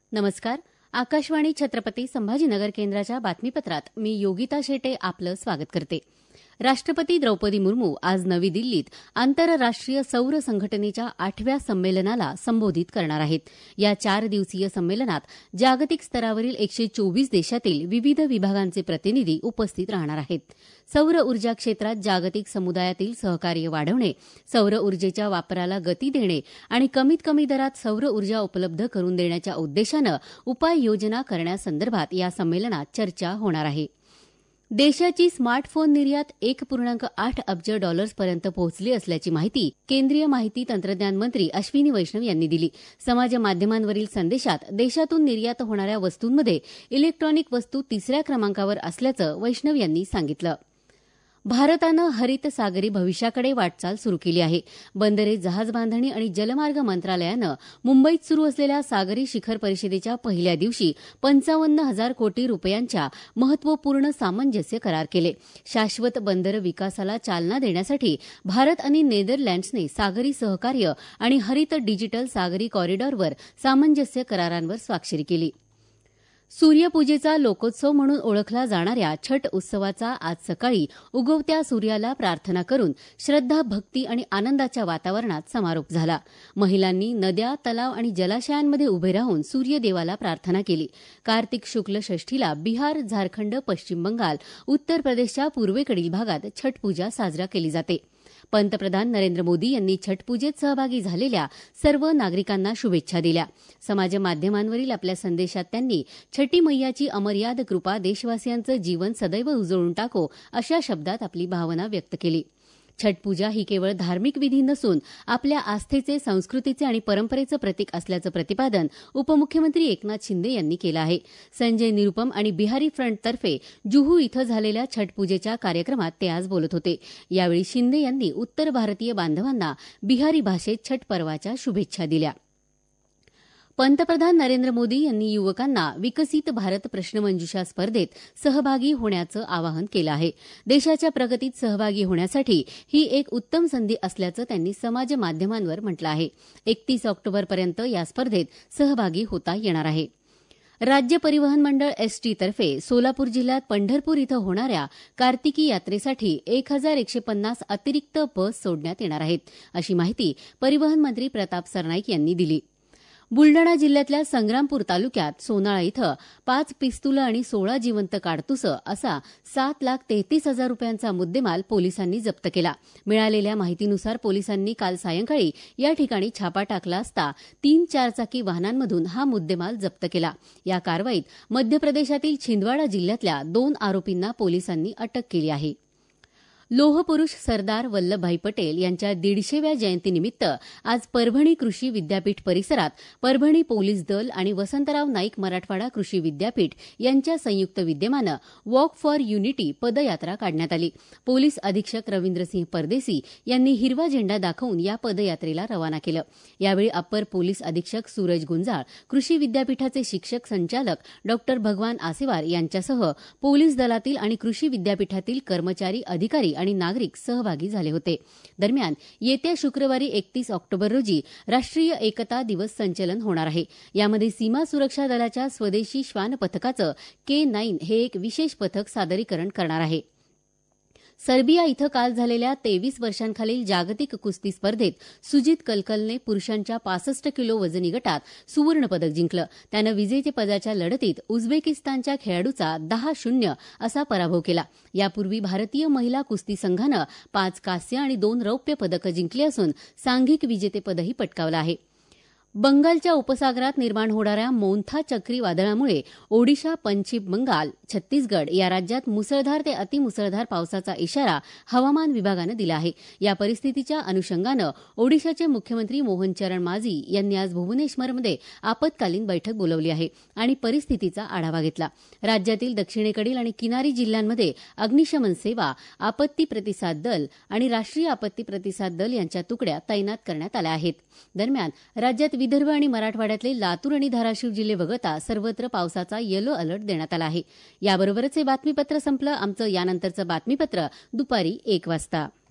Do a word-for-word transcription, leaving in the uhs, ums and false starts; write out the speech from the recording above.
नमस्कार. आकाशवाणी छत्रपती संभाजीनगर केंद्राच्या बातमीपत्रात मी योगिता शेटे आपलं स्वागत करते. राष्ट्रपती द्रौपदी मुर्मू आज नवी दिल्लीत आंतरराष्ट्रीय सौर संघटनेच्या आठव्या संमेलनाला संबोधित करणार आहेत. या चार दिवसीय संमेलनात जागतिक स्तरावरील एकशे चोवीस देशातील विविध विभागांचे प्रतिनिधी उपस्थित राहणार आहेत. सौर ऊर्जा क्षेत्रात जागतिक समुदायातील सहकार्य वाढवणे, सौर ऊर्जेच्या वापराला गती देणे आणि कमीत कमी दरात सौर ऊर्जा उपलब्ध करून देण्याच्या उद्देशानं उपाययोजना करण्यासंदर्भात या संमेलनात चर्चा होणार आहे. देशाची स्मार्टफोन निर्यात एक पूर्णांक आठ अब्ज डॉलर्सपर्यंत पोहोचली असल्याची माहिती केंद्रीय माहिती तंत्रज्ञान मंत्री अश्विनी वैष्णव यांनी दिली. समाजमाध्यमांवरील संदेशात देशातून निर्यात होणाऱ्या वस्तूंमध्ये इलेक्ट्रॉनिक वस्तू तिसऱ्या क्रमांकावर असल्याचं वैष्णव यांनी सांगितलं. भारतानं हरित सागरी भविष्याकडे वाटचाल सुरू केली आहे. बंदरे, जहाजबांधणी आणि जलमार्ग मंत्रालयानं मुंबईत सुरू असलेल्या सागरी शिखर परिषदेच्या पहिल्या दिवशी पंचावन्न हजार कोटी रुपयांच्या महत्वपूर्ण सामंजस्य करार केले. शाश्वत बंदर विकासाला चालना देण्यासाठी भारत आणि नेदरलँड्सने सागरी सहकार्य आणि हरित डिजिटल सागरी कॉरिडॉरवर सामंजस्य करारांवर स्वाक्षरी केली. सूर्यपूजेचा लोकोत्सव म्हणून ओळखला जाणाऱ्या छठ उत्सवाचा आज सकाळी उगवत्या सूर्याला प्रार्थना करून श्रद्धा, भक्ती आणि आनंदाच्या वातावरणात समारोप झाला. महिलांनी नद्या, तलाव आणि जलाशयांमध्ये उभे राहून सूर्यदेवाला प्रार्थना केली. कार्तिक शुक्ल षष्ठीला बिहार, झारखंड, पश्चिम बंगाल, उत्तर प्रदेशच्या पूर्वेकडील भागात छठपूजा साजरा केली जाते. पंतप्रधान नरेंद्र मोदी यांनी छठपूजेत सहभागी झालेल्या सर्व नागरिकांना शुभेच्छा दिल्या. समाजमाध्यमांवरील आपल्या संदेशात त्यांनी छठी मैयाची अमर्याद कृपा देशवासियांचं जीवन सदैव उजळून टाको अशा शब्दात आपली भावना व्यक्त केली. छठपूजा ही केवळ धार्मिक विधी नसून आपल्या आस्थेचे, संस्कृतीचे आणि परंपरेचं प्रतीक असल्याचं प्रतिपादन उपमुख्यमंत्री एकनाथ शिंदे यांनी केलं आहे. संजय निरुपम आणि बिहारी फ्रंटतर्फे जुहू इथं झालेल्या छठपूजेच्या कार्यक्रमात ते आज बोलत होते. यावेळी शिंदे यांनी उत्तर भारतीय बांधवांना बिहारी भाषेत छठ पर्वाच्या शुभेच्छा दिल्या. पंतप्रधान नरेंद्र मोदी यांनी युवकांना विकसित भारत प्रश्नमंजुषा स्पर्धेत सहभागी होण्याचं आवाहन केलं आहे. देशाच्या प्रगतीत सहभागी होण्यासाठी ही एक उत्तम संधी असल्याचं त्यांनी समाजमाध्यमांवर म्हटलं आहे. एकतीस ऑक्टोबरपर्यंत या स्पर्धेत सहभागी होता येणार आहे. राज्य परिवहन मंडळ एसटीतर्फे सोलापूर जिल्ह्यात पंढरपूर इथं होणाऱ्या कार्तिकी यात्रेसाठी एक हजार एकशे पन्नास अतिरिक्त बस सोडण्यात येणार आहेत, अशी माहिती परिवहन मंत्री प्रताप सरनाईक यांनी दिली. बुलडाणा जिल्ह्यातल्या संग्रामपूर तालुक्यात सोनाळा इथं पाच पिस्तुलं आणि सोळा जिवंत काडतुसं असा सात लाख तेहतीस हजार रुपयांचा मुद्देमाल पोलिसांनी जप्त केला. मिळालेल्या माहितीनुसार पोलिसांनी काल सायंकाळी या ठिकाणी छापा टाकला असता तीन चारचाकी वाहनांमधून हा मुद्देमाल जप्त केला. या कारवाईत मध्य प्रदेशातील छिंदवाडा जिल्ह्यातल्या दोन आरोपींना पोलिसांनी अटक केली आहे. लोहपुरुष सरदार वल्लभभाई पटेल यांच्या दीडशेव्या जयंतीनिमित्त आज परभणी कृषी विद्यापीठ परिसरात परभणी पोलीस दल आणि वसंतराव नाईक मराठवाडा कृषी विद्यापीठ यांच्या संयुक्त विद्यमानं वॉक फॉर युनिटी पदयात्रा काढण्यात आली. पोलीस अधीक्षक रवींद्रसिंह परदेसी यांनी हिरवा झेंडा दाखवून या पदयात्रेला रवाना केलं. यावेळी अप्पर पोलीस अधीक्षक सूरज गुंजाळ, कृषी विद्यापीठाचे शिक्षक संचालक डॉक्टर भगवान आसेवार यांच्यासह पोलीस दलातील आणि कृषी विद्यापीठातील कर्मचारी, अधिकारी आणि नागरिक सहभागी झाले होते. दरम्यान येत्या शुक्रवारी एकतीस ऑक्टोबर रोजी राष्ट्रीय एकता दिवस संचलन होणार आहे. यामध्ये सीमा सुरक्षा दलाच्या स्वदेशी श्वान पथकाचं के नाईन हे एक विशेष पथक सादरीकरण करणार आहे. सर्बिया इथं काल झालेल्या तेवीस वर्षांखालील जागतिक कुस्ती स्पर्धेत सुजित कलकलने पुरुषांच्या पासष्ट किलो वजनी गटात सुवर्णपदक जिंकलं. त्यानं विजेतेपदाच्या लढतीत उझबेकिस्तानच्या खेळाडूचा दहा शून्य असा पराभव केला. यापूर्वी भारतीय महिला कुस्ती संघानं पाच कांस्य आणि दोन रौप्य पदकं जिंकली असून सांघिक विजेतेपदही पटकावलं आहे. बंगालच्या उपसागरात निर्माण होणाऱ्या मोन्था चक्रीवादळामुळे ओडिशा, पश्चिम बंगाल, छत्तीसगड या राज्यात मुसळधार ते अतिमुसळधार पावसाचा इशारा हवामान विभागानं दिला आहे. या परिस्थितीच्या अनुषंगानं ओडिशाचे मुख्यमंत्री मोहन चरण माझी यांनी आज भुवनेश्वरमध्ये आपत्कालीन बैठक बोलावली आहे आणि परिस्थितीचा आढावा घेतला. राज्यातील दक्षिणेकडील आणि किनारी जिल्ह्यांमध्ये अग्निशमन सेवा, आपत्ती प्रतिसाद दल आणि राष्ट्रीय आपत्ती प्रतिसाद दल यांच्या तुकड्या तैनात करण्यात आल्या आहेत. दरम्यान राज्यात विदर्भ आणि मराठवाड्यातले लातूर आणि धाराशिव जिल्हे वगळता सर्वत्र पावसाचा येलो अलर्ट देण्यात आला आहे. याबरोबरच हे बातमीपत्र संपलं. आमचं यानंतरचं बातमीपत्र दुपारी एक वाजता.